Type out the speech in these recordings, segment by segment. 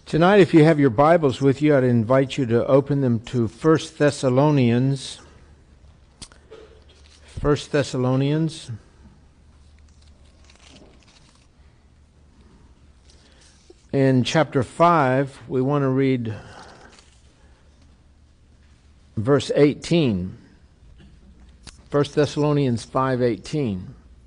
Tonight, if you have your Bibles with you, I'd invite you to open them to 1 Thessalonians. 1 Thessalonians. In chapter 5, we want to read verse 18. 1 Thessalonians 5:18.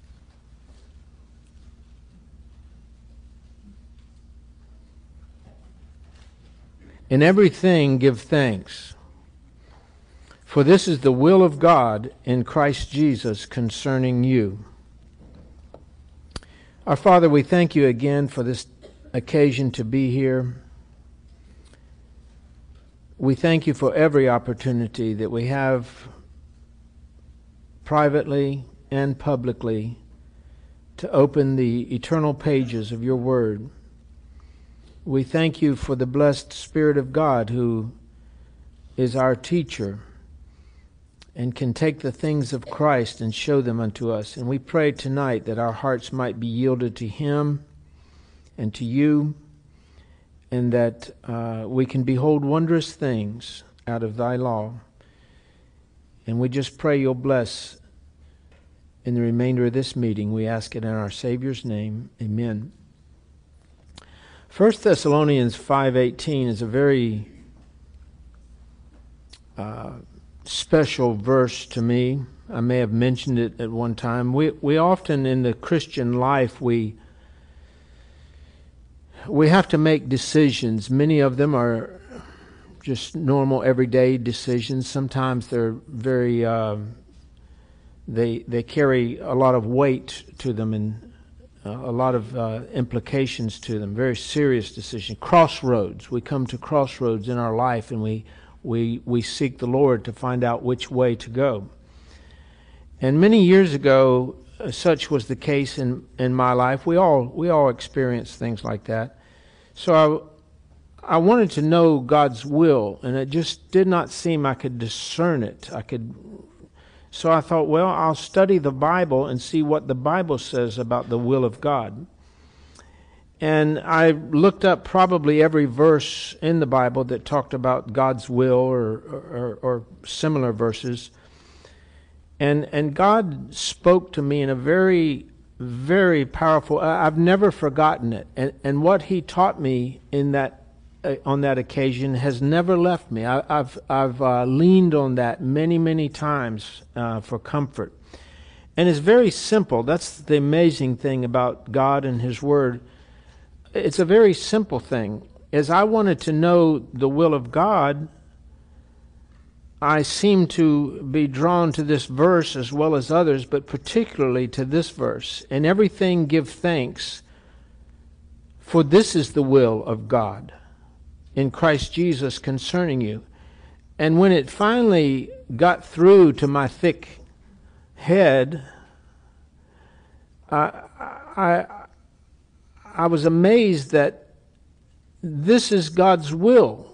In everything give thanks, for this is the will of God in Christ Jesus concerning you. Our Father, we thank you again for this occasion to be here. We thank you for every opportunity that we have privately and publicly to open the eternal pages of your Word. We thank you for the blessed Spirit of God who is our teacher and can take the things of Christ and show them unto us. And we pray tonight that our hearts might be yielded to Him and to you, and that we can behold wondrous things out of thy law. And we just pray you'll bless in the remainder of this meeting. We ask it in our Savior's name. Amen. 1 Thessalonians 5:18 is a very special verse to me. I may have mentioned it at one time. We often in the Christian life, we have to make decisions. Many of them are just normal everyday decisions. Sometimes they're very, they carry a lot of weight to them and a lot of implications to them. Very serious decision. Crossroads. We come to crossroads in our life, and we seek the Lord to find out which way to go. And many years ago, such was the case in my life. We all experience things like that. So I wanted to know God's will, and it just did not seem I could discern it. So I thought, well, I'll study the Bible and see what the Bible says about the will of God. And I looked up probably every verse in the Bible that talked about God's will or similar verses. And God spoke to me in a very, very powerful, I've never forgotten it. And what He taught me in that on that occasion has never left me. I've leaned on that many, many times for comfort. And it's very simple. That's the amazing thing about God and His Word. It's a very simple thing. As I wanted to know the will of God, I seem to be drawn to this verse as well as others, but particularly to this verse. In everything give thanks, for this is the will of God in Christ Jesus concerning you. And when it finally got through to my thick head, I was amazed that this is God's will.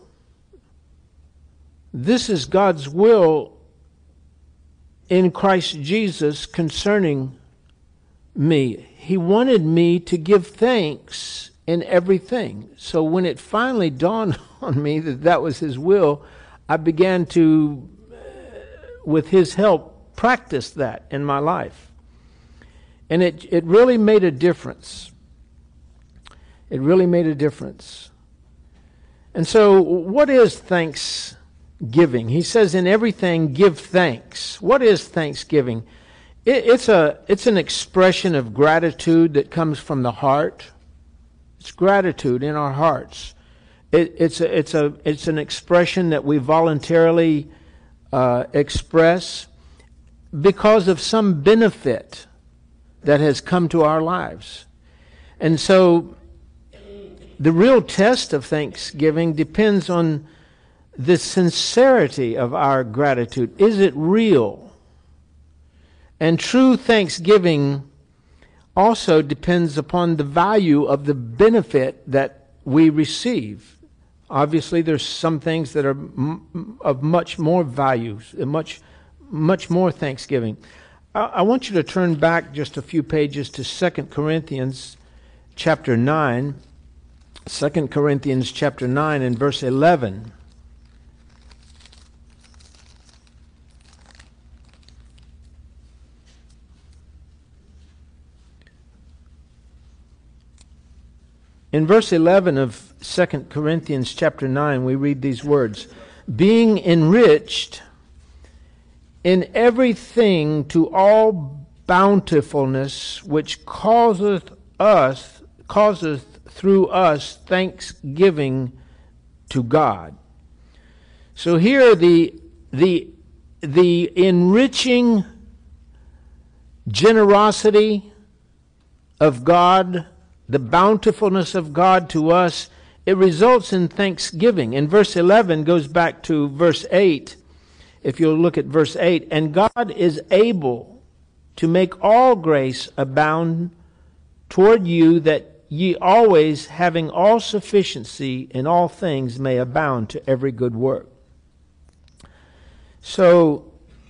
This is God's will in Christ Jesus concerning me. He wanted me to give thanks in everything. So when it finally dawned on me that that was His will, I began to, with His help, practice that in my life. And it really made a difference. It really made a difference. And so what is thanksgiving? He says, in everything give thanks. What is thanksgiving? It's an expression of gratitude that comes from the heart. It's gratitude in our hearts. It's an expression that we voluntarily express because of some benefit that has come to our lives. And so the real test of thanksgiving depends on the sincerity of our gratitude. Is it real? And true thanksgiving also depends upon the value of the benefit that we receive. Obviously, there's some things that are of much more value, much more thanksgiving. I want you to turn back just a few pages to 2 Corinthians chapter 9. 2 Corinthians chapter 9 and verse 11. In verse 11 of 2 Corinthians chapter 9, we read these words, being enriched in everything to all bountifulness, which causeth through us thanksgiving to God. So here the enriching generosity of God, the bountifulness of God to us, it results in thanksgiving. And verse 11 goes back to verse 8. If you'll look at verse 8, and God is able to make all grace abound toward you, that ye always, having all sufficiency in all things, may abound to every good work. So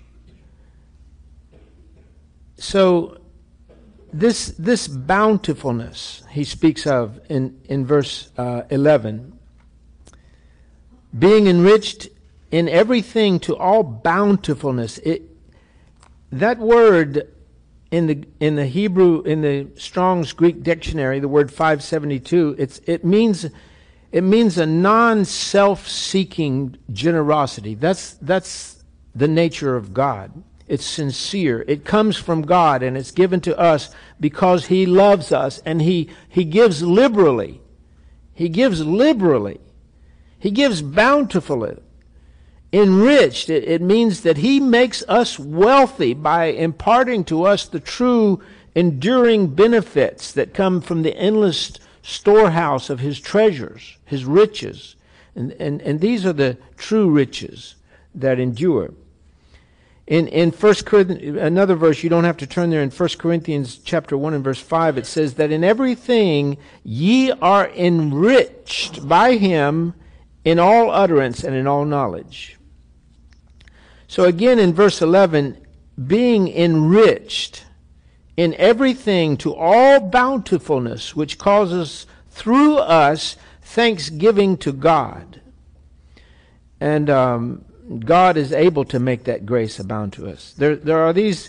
this bountifulness he speaks of in verse 11, being enriched in everything to all bountifulness. That word in the Hebrew, in the Strong's Greek dictionary, the word 572, it means a non-self-seeking generosity. That's the nature of God. It's sincere. It comes from God, and it's given to us because He loves us, and He gives liberally. He gives liberally. He gives bountifully. Enriched, it means that He makes us wealthy by imparting to us the true, enduring benefits that come from the endless storehouse of His treasures, His riches. And these are the true riches that endure. In 1 Corinthians, another verse, you don't have to turn there, in 1 Corinthians chapter 1 and verse 5, it says that in everything ye are enriched by Him in all utterance and in all knowledge. So again in verse 11, being enriched in everything to all bountifulness, which causes through us thanksgiving to God. And God is able to make that grace abound to us. There are these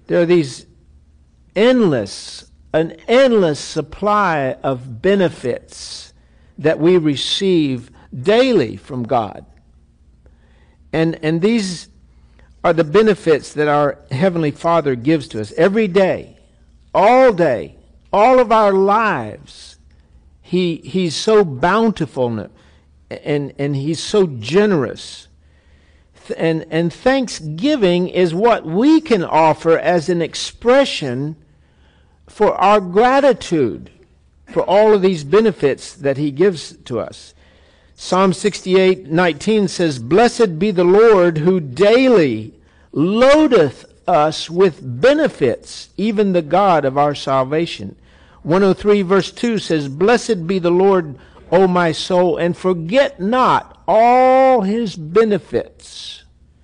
an endless supply of benefits that we receive daily from God. And these are the benefits that our Heavenly Father gives to us every day, all of our lives. He's so bountiful and He's so generous. And thanksgiving is what we can offer as an expression for our gratitude for all of these benefits that He gives to us. Psalm 68:19 says, blessed be the Lord who daily loadeth us with benefits, even the God of our salvation. 103 verse 2 says, blessed be the Lord, O my soul, and forget not all His benefits.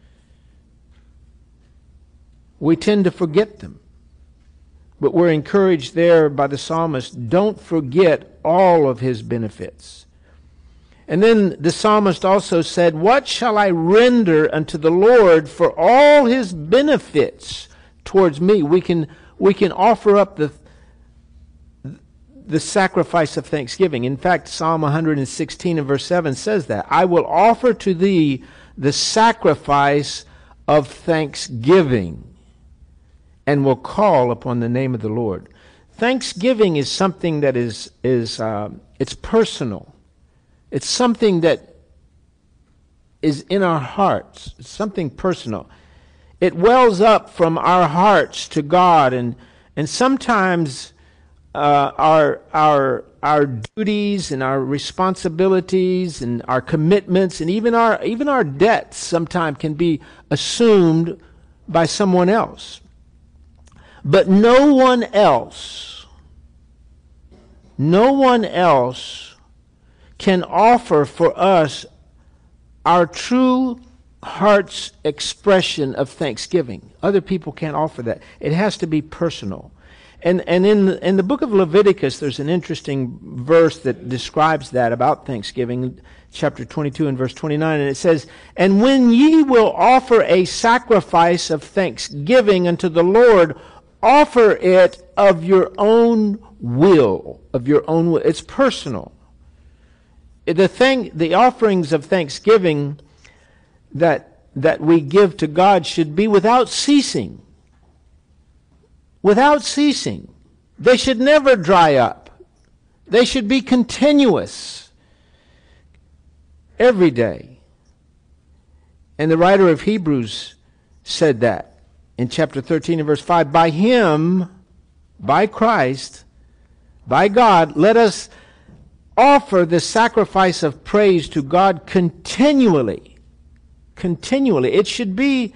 We tend to forget them. But we're encouraged there by the psalmist, don't forget all of His benefits. And then the psalmist also said, what shall I render unto the Lord for all His benefits towards me? We can offer up the sacrifice of thanksgiving. In fact, Psalm 116 and verse 7 says that. I will offer to thee the sacrifice of thanksgiving and will call upon the name of the Lord. Thanksgiving is something that is it's personal. It's something that is in our hearts. It's something personal. It wells up from our hearts to God, and sometimes our duties and our responsibilities and our commitments and even our debts sometimes can be assumed by someone else. But no one else can offer for us our true heart's expression of thanksgiving. Other people can't offer that. It has to be personal. And in the book of Leviticus, there's an interesting verse that describes that about Thanksgiving, chapter 22 and verse 29, and it says, "And when ye will offer a sacrifice of thanksgiving unto the Lord, offer it of your own will." Of your own will. It's personal. The offerings of thanksgiving that we give to God should be without ceasing. Without ceasing. They should never dry up. They should be continuous. Every day. And the writer of Hebrews said that in chapter 13 and verse 5. By Him, by Christ, by God, let us offer the sacrifice of praise to God continually. Continually. It should be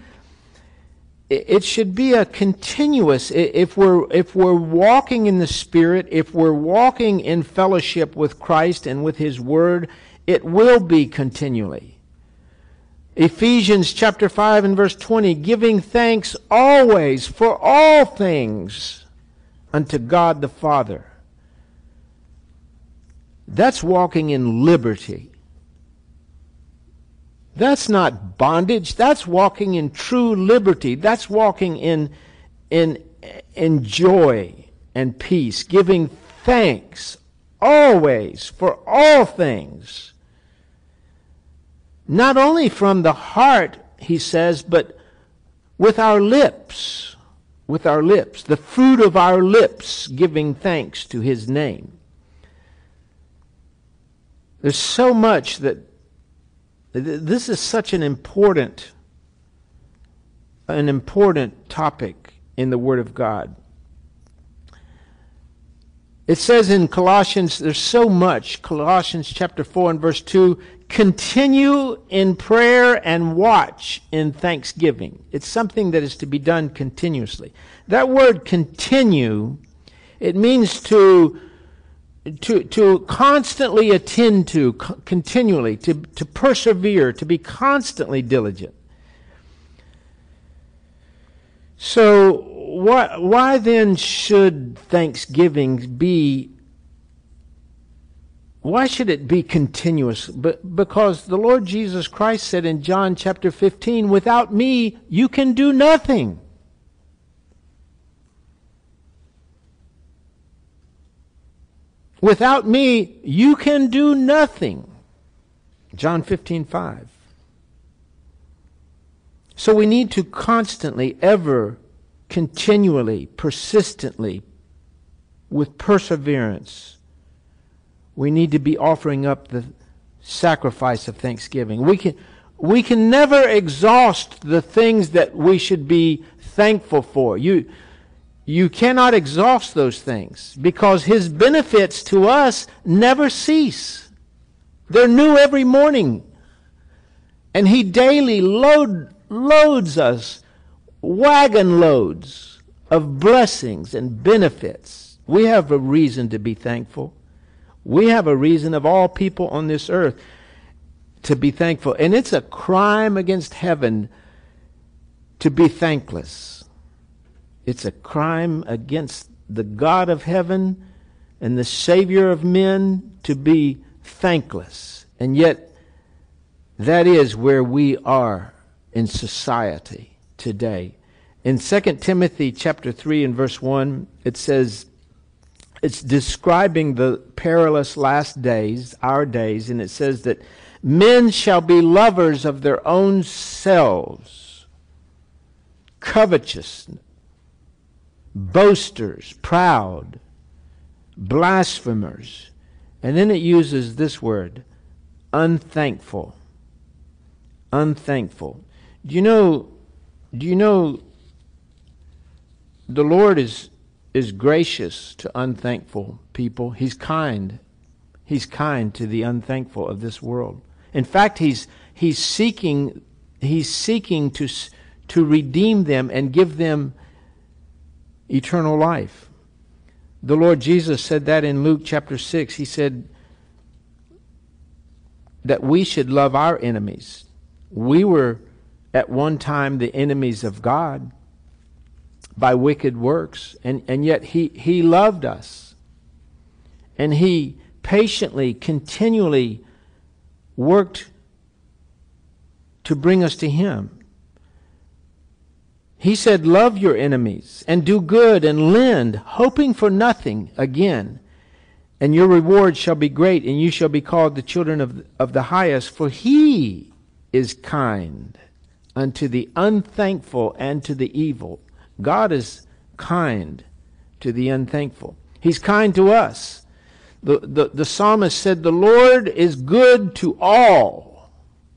a continuous. If we're walking in the Spirit, if we're walking in fellowship with Christ and with His Word, it will be continually. Ephesians chapter 5 and verse 20, giving thanks always for all things unto God the Father. That's walking in liberty. That's not bondage. That's walking in true liberty. That's walking in joy and peace, giving thanks always for all things. Not only from the heart, he says, but with our lips. With our lips. The fruit of our lips, giving thanks to His name. There's so much that this is such an important topic in the Word of God. It says in Colossians, there's so much. Colossians chapter 4 and verse 2, continue in prayer and watch in thanksgiving. It's something that is to be done continuously. That word continue, it means to constantly attend to, continually, to persevere, to be constantly diligent. So why then should thanksgiving be, why should it be continuous? Because the Lord Jesus Christ said in John chapter 15, without me you can do nothing. Without me, you can do nothing. John 15:5. So we need to constantly, ever, continually, persistently, with perseverance, we need to be offering up the sacrifice of thanksgiving. We can never exhaust the things that we should be thankful for. You cannot exhaust those things because His benefits to us never cease. They're new every morning. And He daily loads us wagon loads of blessings and benefits. We have a reason to be thankful. We have a reason of all people on this earth to be thankful. And it's a crime against heaven to be thankless. It's a crime against the God of heaven and the Savior of men to be thankless. And yet, that is where we are in society today. In 2 Timothy chapter 3 and verse 1, it says, it's describing the perilous last days, our days, and it says that men shall be lovers of their own selves, covetous, boasters, proud, blasphemers. And then it uses this word, unthankful. Unthankful. Do you know the Lord is gracious to unthankful people. He's kind. He's kind to the unthankful of this world. In fact, he's seeking to redeem them and give them eternal life. The Lord Jesus said that in Luke chapter 6. He said that we should love our enemies. We were at one time the enemies of God, by wicked works, and yet He loved us. And He patiently, continually worked to bring us to Him. He said, love your enemies and do good and lend, hoping for nothing again. And your reward shall be great, and you shall be called the children of the highest, for He is kind unto the unthankful and to the evil. God is kind to the unthankful. He's kind to us. The psalmist said, the Lord is good to all.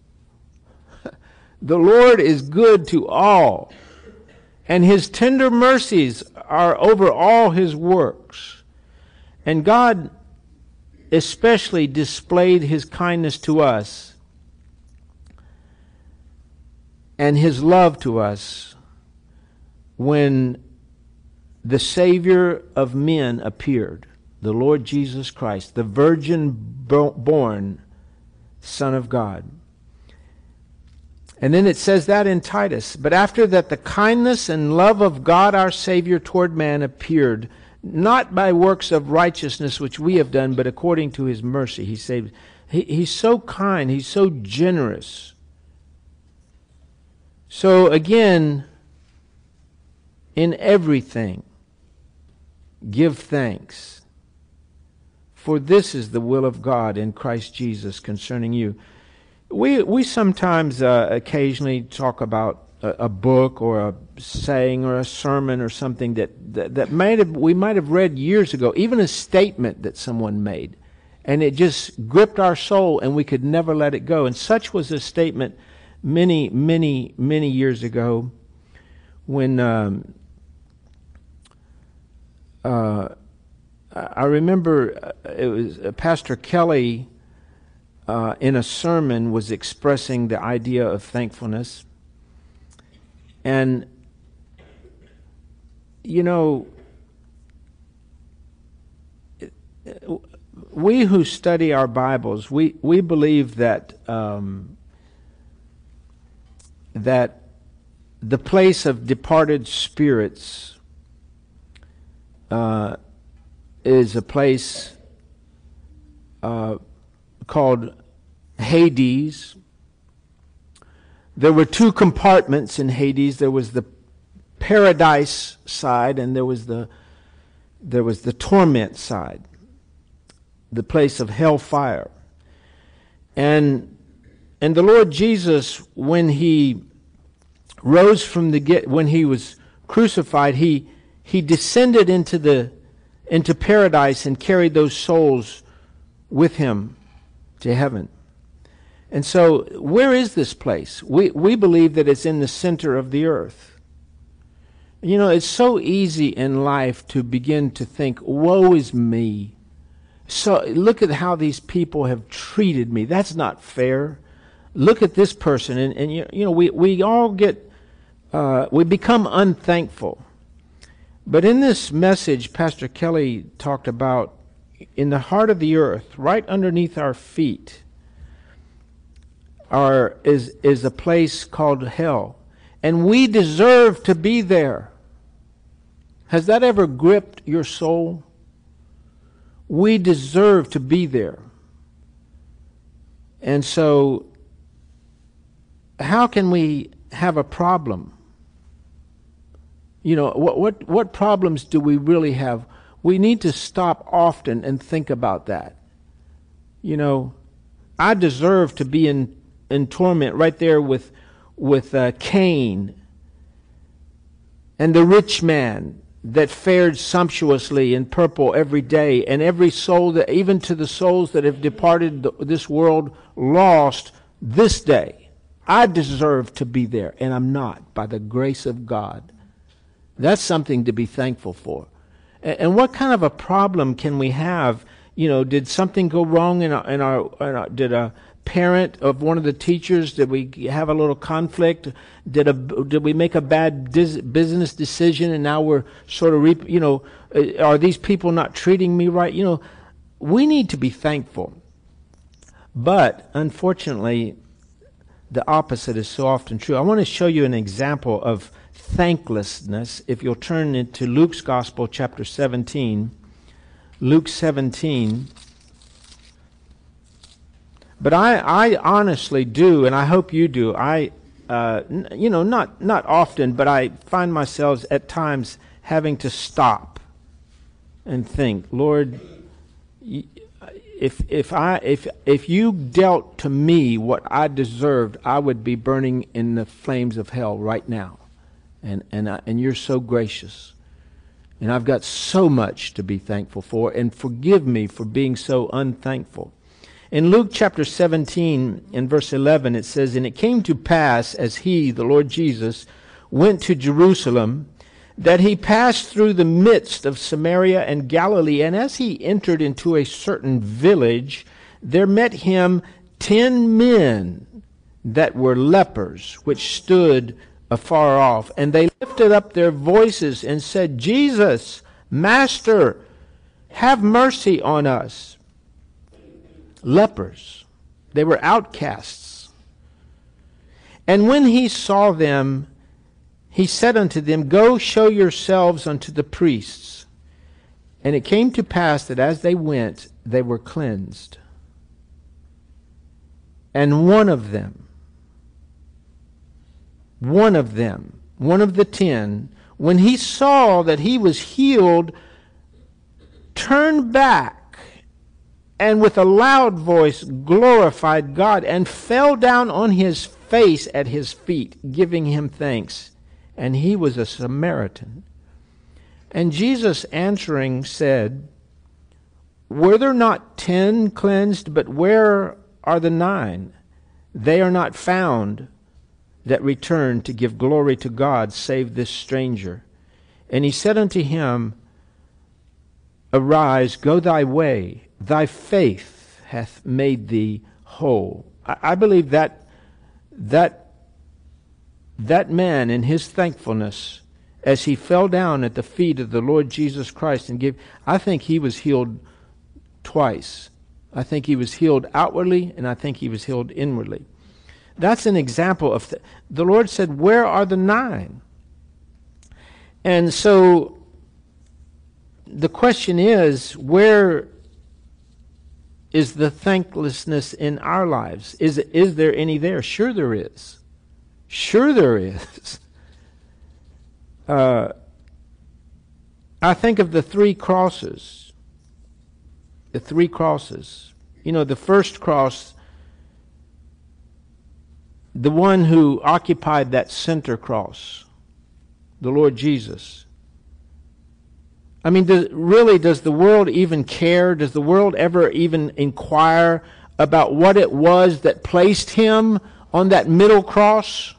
The Lord is good to all, and His tender mercies are over all His works. And God especially displayed His kindness to us and His love to us when the Savior of men appeared, the Lord Jesus Christ, the virgin-born Son of God. And then it says that in Titus, but after that the kindness and love of God our Savior toward man appeared, not by works of righteousness which we have done, but according to His mercy He saved. He's so kind, He's so generous. So again, in everything, give thanks, for this is the will of God in Christ Jesus concerning you. We sometimes occasionally talk about a book or a saying or a sermon or something that we might have read years ago, even a statement that someone made, and it just gripped our soul and we could never let it go. And such was a statement many, many, many years ago when I remember it was Pastor Kelly in a sermon was expressing the idea of thankfulness. And, you know, we who study our Bibles, we believe that that the place of departed spirits is a place called Hades. There were two compartments in Hades. There was the paradise side, and there was the torment side, the place of hellfire. And the Lord Jesus, when He rose from when He was crucified, He descended into paradise and carried those souls with Him to heaven. And so, where is this place? We believe that it's in the center of the earth. You know, it's so easy in life to begin to think, woe is me. So look at how these people have treated me. That's not fair. Look at this person. And you know, we all get, we become unthankful. But in this message, Pastor Kelly talked about in the heart of the earth, right underneath our feet, is a place called hell. And we deserve to be there. Has that ever gripped your soul? We deserve to be there. And so, how can we have a problem? You know, what problems do we really have? We need to stop often and think about that. You know, I deserve to be in torment right there with Cain and the rich man that fared sumptuously in purple every day, and every soul that, even to the souls that have departed this world, lost this day. I deserve to be there, and I'm not, by the grace of God. That's something to be thankful for. And what kind of a problem can we have? You know, did something go wrong in our did a parent of one of the teachers, did we have a little conflict? Did we make a bad business decision, and now we're sort of are these people not treating me right? You know, we need to be thankful. But unfortunately, the opposite is so often true. I want to show you an example of thanklessness. If you'll turn into Luke's Gospel, chapter 17. Luke 17. But I honestly do, and I hope you do. Not often, but I find myself at times having to stop and think, Lord, if you dealt to me what I deserved, I would be burning in the flames of hell right now. And you're so gracious. And I've got so much to be thankful for, and forgive me for being so unthankful. In Luke chapter 17, in verse 11, it says, "And it came to pass, as he, the Lord Jesus, went to Jerusalem, that he passed through the midst of Samaria and Galilee. And as he entered into a certain village, there met him 10 men that were lepers, which stood afar off. And they lifted up their voices and said, Jesus, Master, have mercy on us." Lepers. They were outcasts. "And when he saw them, he said unto them, Go show yourselves unto the priests. And it came to pass that as they went, they were cleansed. And one of them, one of the 10, when he saw that he was healed, turned back, and with a loud voice glorified God, and fell down on his face at his feet, giving him thanks. And he was a Samaritan. And Jesus answering said, Were there not 10 cleansed? But where are the 9? They are not found that returned to give glory to God, save this stranger. And he said unto him, Arise, go thy way. Thy faith hath made thee whole. I believe that man, in his thankfulness, as he fell down at the feet of the Lord Jesus Christ and I think he was healed twice. I think he was healed outwardly, and I think he was healed inwardly. That's an example of the Lord said, Where are the 9? And so the question is, where is the thanklessness in our lives? Is there any there? Sure there is. Sure there is. I think of the 3 crosses. The 3 crosses. You know, the first cross, the one who occupied that center cross, the Lord Jesus. I mean, does the world even care? Does the world ever even inquire about what it was that placed him on that middle cross?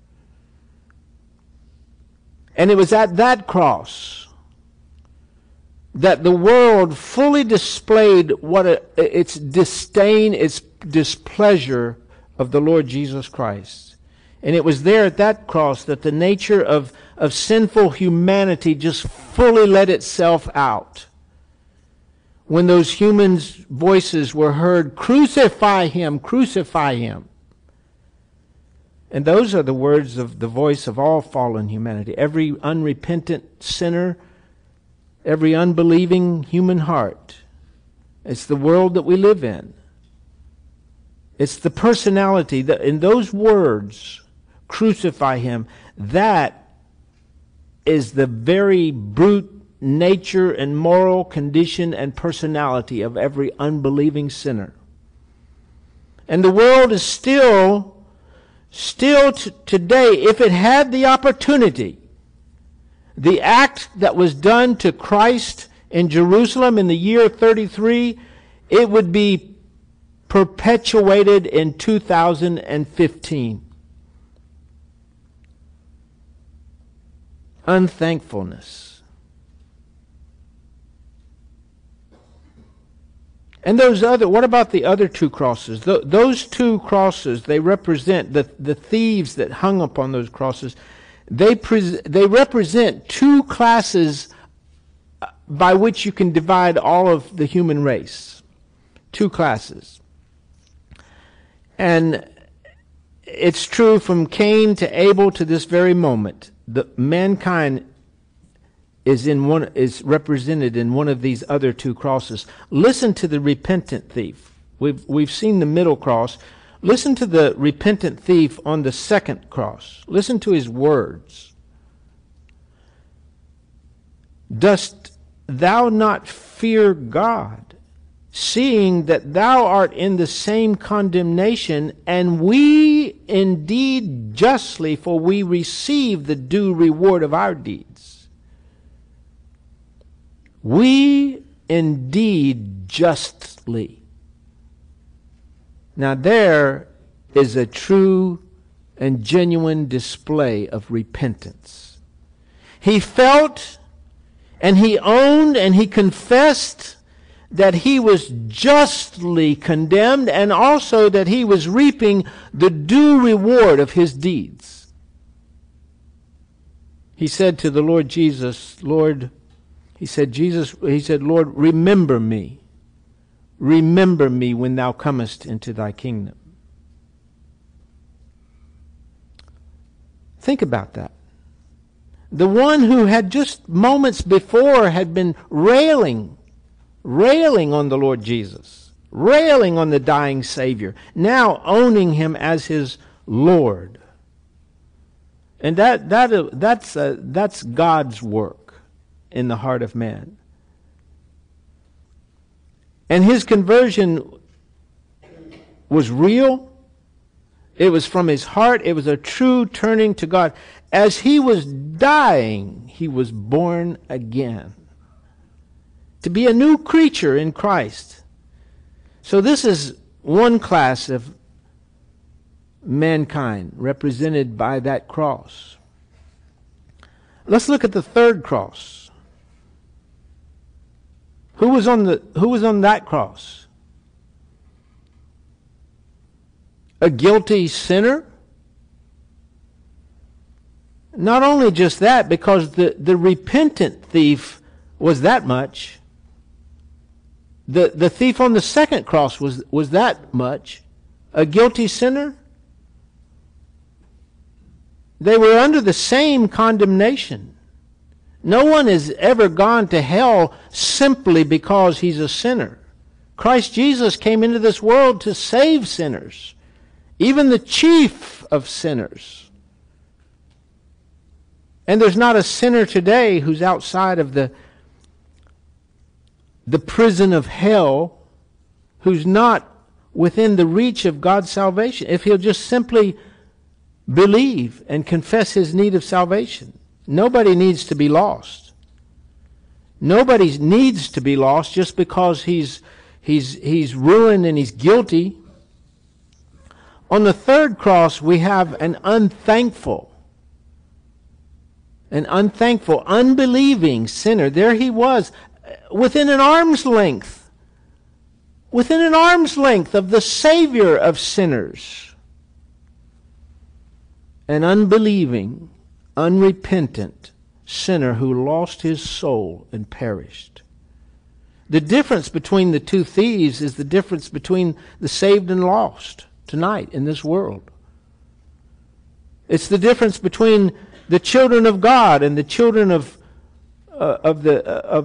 And it was at that cross that the world fully displayed its disdain, its displeasure of the Lord Jesus Christ. And it was there at that cross that the nature of sinful humanity just fully let itself out. When those humans' voices were heard, Crucify him, crucify him. And those are the words of the voice of all fallen humanity. Every unrepentant sinner, every unbelieving human heart. It's the world that we live in. It's the personality that in those words, crucify him, that is the very brute nature and moral condition and personality of every unbelieving sinner. And the world is still today, if it had the opportunity, the act that was done to Christ in Jerusalem in the year 33, it would be perpetuated in 2015. Unthankfulness. And what about the other 2 crosses? Those 2 crosses, they represent the thieves that hung upon those crosses. They represent 2 classes by which you can divide all of the human race. 2 classes. And it's true from Cain to Abel to this very moment. the mankind is represented in one of these other two crosses. Listen to the repentant thief. We've seen the middle cross. Listen to the repentant thief on the second cross. Listen to his words. Dost thou not fear God, seeing that thou art in the same condemnation, and we indeed justly, for we receive the due reward of our deeds? We indeed justly. Now there is a true and genuine display of repentance. He felt and he owned and he confessed that he was justly condemned, and also that he was reaping the due reward of his deeds. He said to the Lord Jesus, Lord, he said, Lord, remember me. Remember me when thou comest into thy kingdom. Think about that. The one who had just moments before had been railing on the Lord Jesus, railing on the dying Savior, now owning him as his Lord. And that's God's work in the heart of man. And his conversion was real. It was from his heart. It was a true turning to God. As he was dying, he was born again, to be a new creature in Christ. So this is one class of mankind represented by that cross. Let's look at the third cross. Who was on that cross? A guilty sinner? Not only just that, because the repentant thief was that much. The thief on the second cross was that much. A guilty sinner? They were under the same condemnation. No one has ever gone to hell simply because he's a sinner. Christ Jesus came into this world to save sinners, even the chief of sinners. And there's not a sinner today who's outside of the prison of hell, who's not within the reach of God's salvation, if he'll just simply believe and confess his need of salvation. Nobody needs to be lost. Nobody needs to be lost just because he's ruined and he's guilty. On the third cross, we have an unthankful, unbelieving sinner. There he was, within an arm's length of the Savior of sinners. An unbelieving, unrepentant sinner who lost his soul and perished. The difference between the two thieves is the difference between the saved and lost tonight in this world. It's the difference between the children of God and the children of the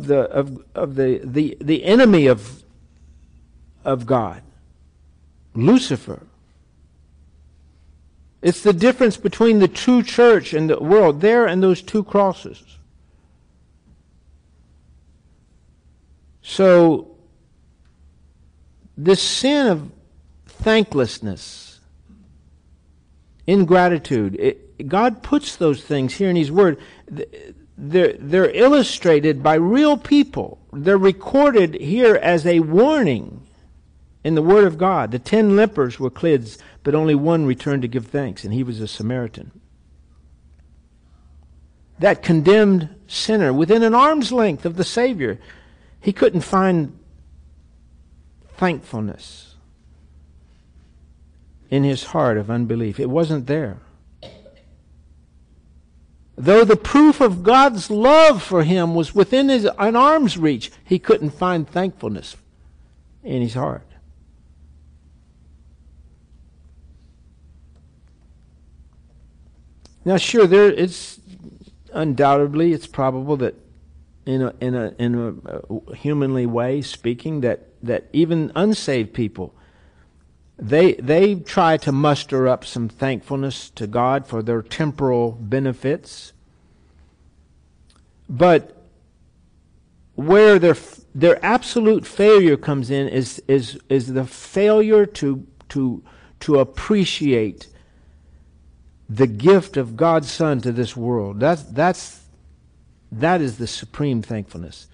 enemy of God, Lucifer. It's the difference between the true church and the world, there and those two crosses. So, this sin of thanklessness, ingratitude, God puts those things here in His Word. They're illustrated by real people. They're recorded here as a warning in the Word of God. The 10 lepers were cleansed, but only one returned to give thanks, and he was a Samaritan. That condemned sinner, within an arm's length of the Savior, he couldn't find thankfulness in his heart of unbelief. It wasn't there. Though the proof of God's love for him was within an arm's reach, he couldn't find thankfulness in his heart. Now, sure, undoubtedly, it's probable that in a humanly way speaking, that even unsaved people, they try to muster up some thankfulness to God for their temporal benefits. But where their absolute failure comes in is the failure to appreciate the gift of God's Son to this world. That is the supreme thankfulness.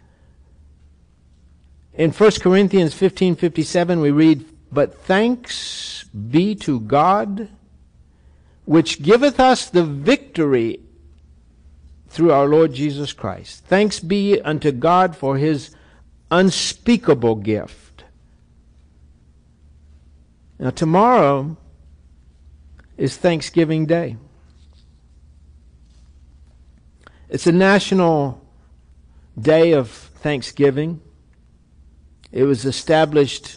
In 1 Corinthians 15:57 we read, "But thanks be to God, which giveth us the victory through our Lord Jesus Christ. Thanks be unto God for His unspeakable gift." Now tomorrow is Thanksgiving Day. It's a national day of Thanksgiving. It was established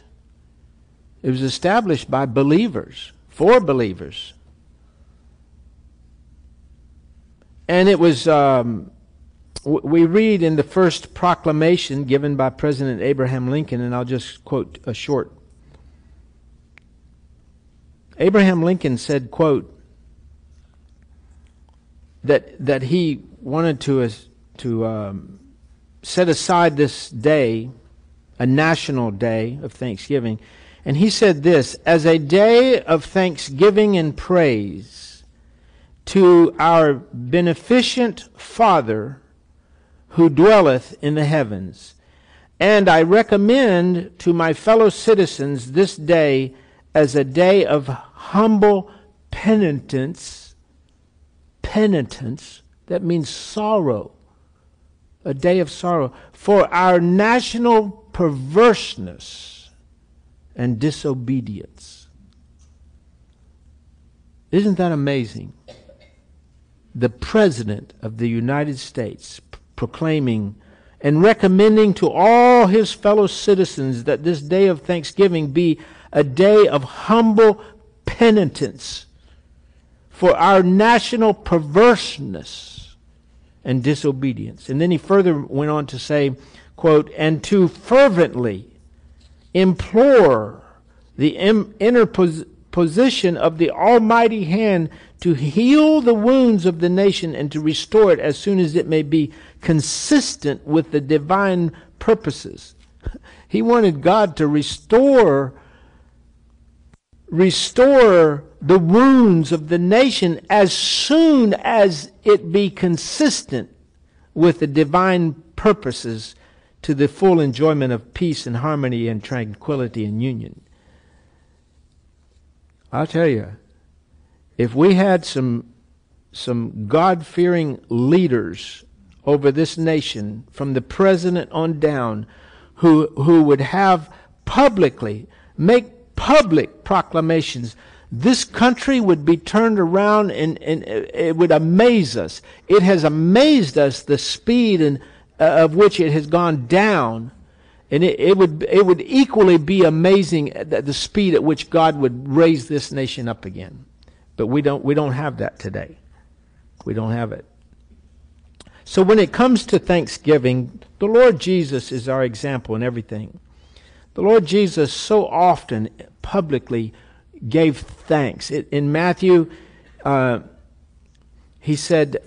by believers, for believers. And it was, we read in the first proclamation given by President Abraham Lincoln, and I'll just quote a short. Abraham Lincoln said, quote, that he wanted to set aside this day, a national day of Thanksgiving, and he said this: "As a day of thanksgiving and praise to our beneficent Father who dwelleth in the heavens. And I recommend to my fellow citizens this day as a day of humble penitence." Penitence, that means sorrow. A day of sorrow for our national perverseness and disobedience. Isn't that amazing? The President of the United States proclaiming and recommending to all his fellow citizens that this day of Thanksgiving be a day of humble penitence for our national perverseness and disobedience. And then he further went on to say, quote, "And to fervently implore the interposition of the Almighty hand to heal the wounds of the nation and to restore it as soon as it may be consistent with the divine purposes." He wanted God to restore the wounds of the nation as soon as it be consistent with the divine purposes to the full enjoyment of peace and harmony and tranquility and union. I'll tell you, if we had some God-fearing leaders over this nation, from the president on down, who would have make public proclamations, this country would be turned around and it would amaze us. It has amazed us, the speed of which it has gone down. And it would equally be amazing at the speed at which God would raise this nation up again. But we don't have that today. We don't have it. So when it comes to Thanksgiving, the Lord Jesus is our example in everything. The Lord Jesus so often publicly gave thanks. In Matthew, he said,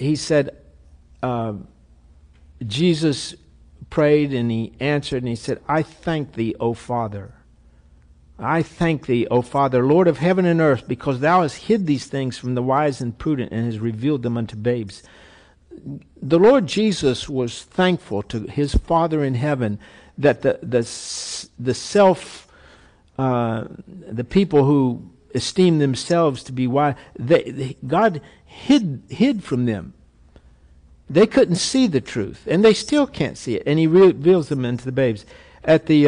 Jesus prayed and he answered and he said, "I thank thee, O Father. I thank thee, O Father, Lord of heaven and earth, because thou hast hid these things from the wise and prudent and hast revealed them unto babes." The Lord Jesus was thankful to his Father in heaven that the people who esteem themselves to be wise, God hid from them. They couldn't see the truth, and they still can't see it, and he reveals them into the babes. At the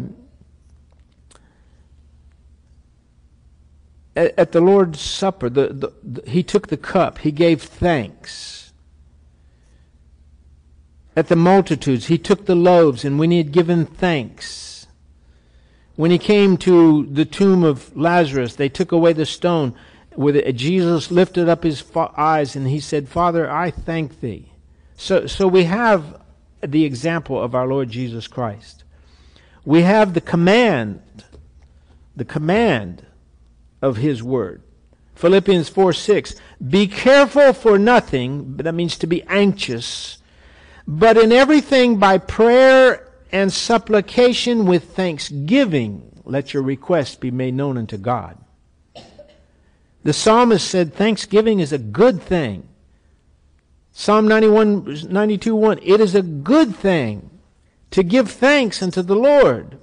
Lord's Supper, he took the cup, he gave thanks. At the multitudes, he took the loaves, and when he had given thanks, when he came to the tomb of Lazarus, they took away the stone. Jesus lifted up his eyes and he said, Father, I thank thee. So we have the example of our Lord Jesus Christ. We have the command of his word. Philippians 4:6, be careful for nothing, that means to be anxious, but in everything by prayer and supplication with thanksgiving, let your requests be made known unto God. The psalmist said thanksgiving is a good thing. Psalm 92:1, it is a good thing to give thanks unto the Lord.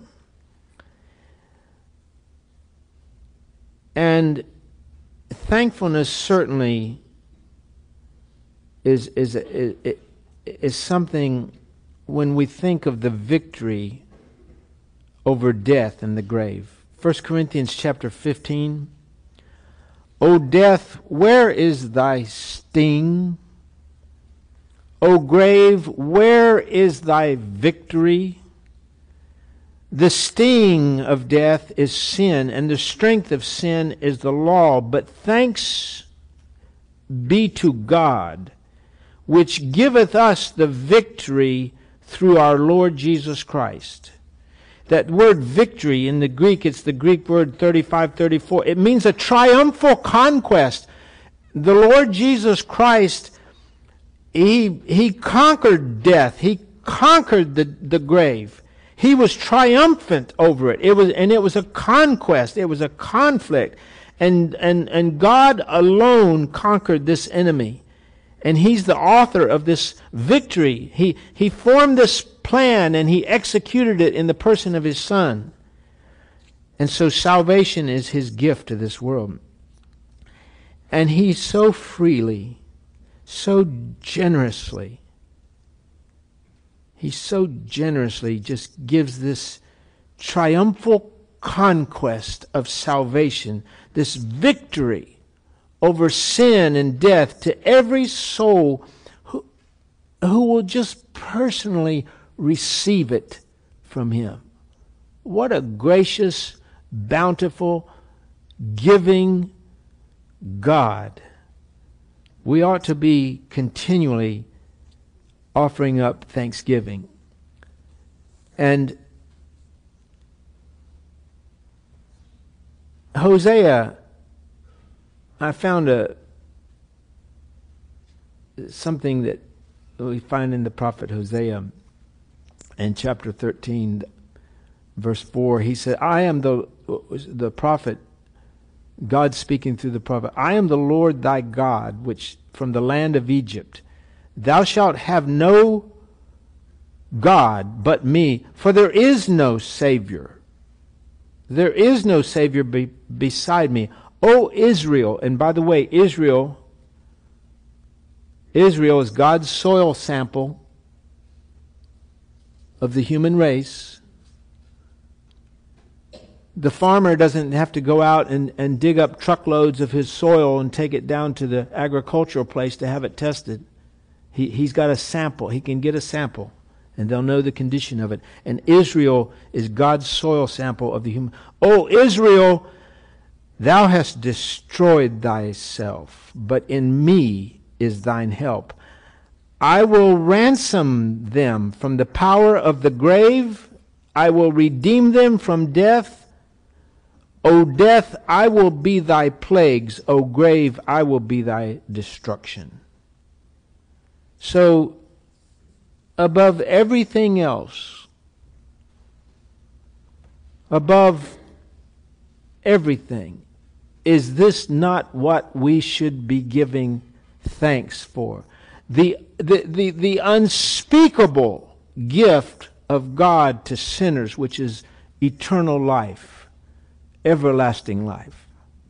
And thankfulness certainly is something when we think of the victory over death and the grave. 1 Corinthians chapter 15. O death, where is thy sting? O grave, where is thy victory? The sting of death is sin, and the strength of sin is the law. But thanks be to God, which giveth us the victory through our Lord Jesus Christ. That word victory in the Greek, it's the Greek word 35-34. It means a triumphal conquest. The Lord Jesus Christ, He conquered death. He conquered the grave. He was triumphant over it. It was a conquest. It was a conflict. And God alone conquered this enemy. And He's the author of this victory. He formed this plan and He executed it in the person of His Son. And so salvation is His gift to this world. And He so freely, so generously, He so generously just gives this triumphal conquest of salvation, this victory over sin and death to every soul who will just personally receive it from Him. What a gracious, bountiful, giving God. We ought to be continually offering up thanksgiving. And Hosea, I found something that we find in the prophet Hosea in chapter 13, verse 4. He said, I am the prophet, God speaking through the prophet, I am the Lord thy God, which from the land of Egypt. Thou shalt have no God but me, for there is no Savior. There is no Savior beside me. O Israel, and by the way, Israel is God's soil sample of the human race. The farmer doesn't have to go out and dig up truckloads of his soil and take it down to the agricultural place to have it tested. He's got a sample. He can get a sample, and they'll know the condition of it. And Israel is God's soil sample of the human. O Israel, thou hast destroyed thyself, but in me is thine help. I will ransom them from the power of the grave. I will redeem them from death. O death, I will be thy plagues. O grave, I will be thy destruction. So, above everything else, above everything, is this not what we should be giving thanks for? The unspeakable gift of God to sinners, which is eternal life, everlasting life.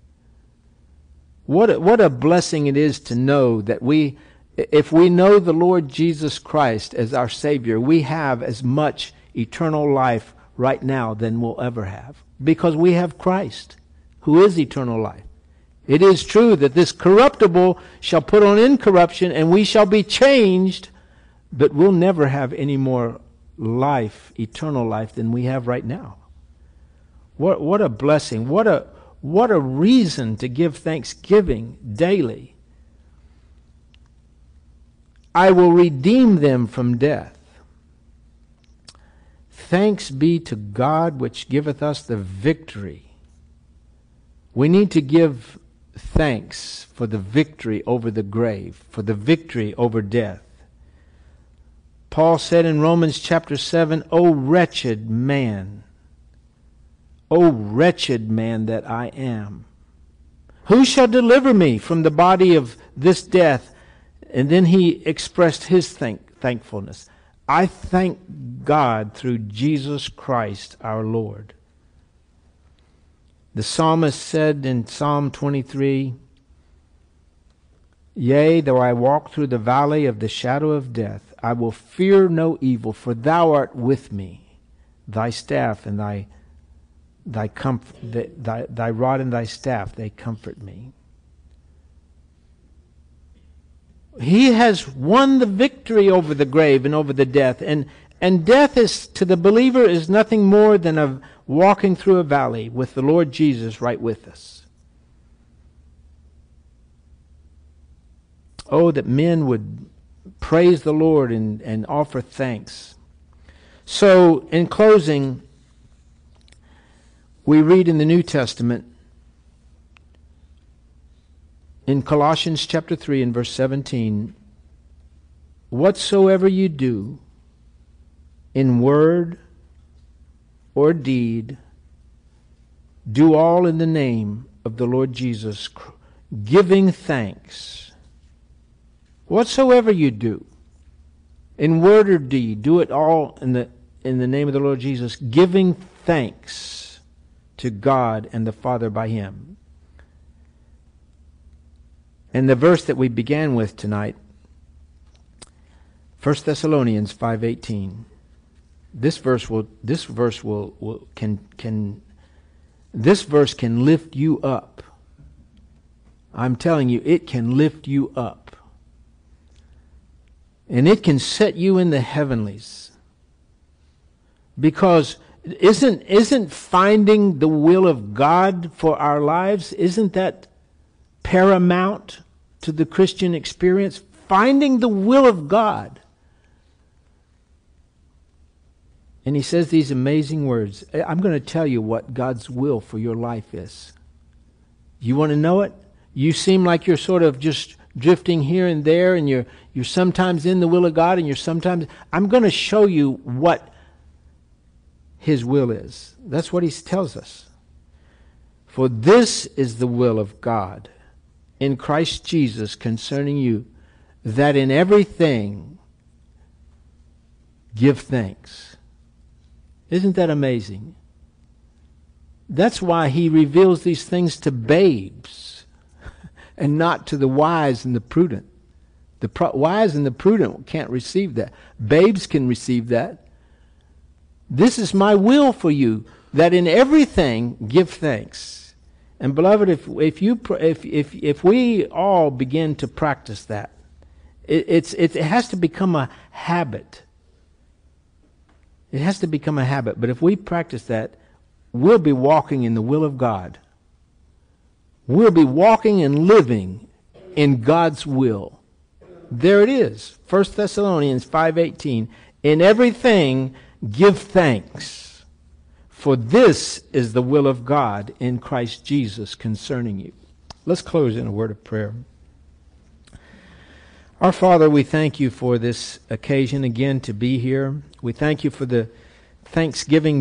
What a blessing it is to know that if we know the Lord Jesus Christ as our Savior, we have as much eternal life right now than we'll ever have. Because we have Christ, who is eternal life. It is true that this corruptible shall put on incorruption, and we shall be changed, but we'll never have any more life, eternal life, than we have right now. What a blessing. What What a reason to give thanksgiving daily. I will redeem them from death. Thanks be to God which giveth us the victory. We need to give thanks for the victory over the grave, for the victory over death. Paul said in Romans chapter 7, O wretched man that I am. Who shall deliver me from the body of this death? And then he expressed his thankfulness. I thank God through Jesus Christ our Lord. The psalmist said in Psalm 23, Yea, though I walk through the valley of the shadow of death, I will fear no evil, for thou art with me. Thy staff and thy rod and thy staff, they comfort me. He has won the victory over the grave and over the death. And death is, to the believer, is nothing more than a walking through a valley with the Lord Jesus right with us. Oh, that men would praise the Lord and offer thanks. So, in closing, we read in the New Testament, in Colossians chapter 3 and verse 17, whatsoever you do, in word or deed, do all in the name of the Lord Jesus, giving thanks. Whatsoever you do, in word or deed, do it all in the name of the Lord Jesus, giving thanks to God and the Father by Him. And the verse that we began with tonight, 1 Thessalonians 5:18. This verse can lift you up. I'm telling you, it can lift you up. And it can set you in the heavenlies. Because isn't finding the will of God for our lives, isn't that paramount to the Christian experience? Finding the will of God. And he says these amazing words. I'm going to tell you what God's will for your life is. You want to know it? You seem like you're sort of just drifting here and there, and you're sometimes in the will of God, and you're sometimes... I'm going to show you what His will is. That's what He tells us. For this is the will of God in Christ Jesus concerning you, that in everything give thanks. Isn't that amazing? That's why He reveals these things to babes and not to the wise and the prudent. The wise and the prudent can't receive that. Babes can receive that. This is my will for you, that in everything give thanks. And beloved, if we all begin to practice that, it has to become a habit. It has to become a habit. But if we practice that, we'll be walking in the will of God. We'll be walking and living in God's will. There it is. 1 Thessalonians 5:18. In everything give thanks, for this is the will of God in Christ Jesus concerning you. Let's close in a word of prayer. Our Father, we thank you for this occasion again to be here. We thank you for the Thanksgiving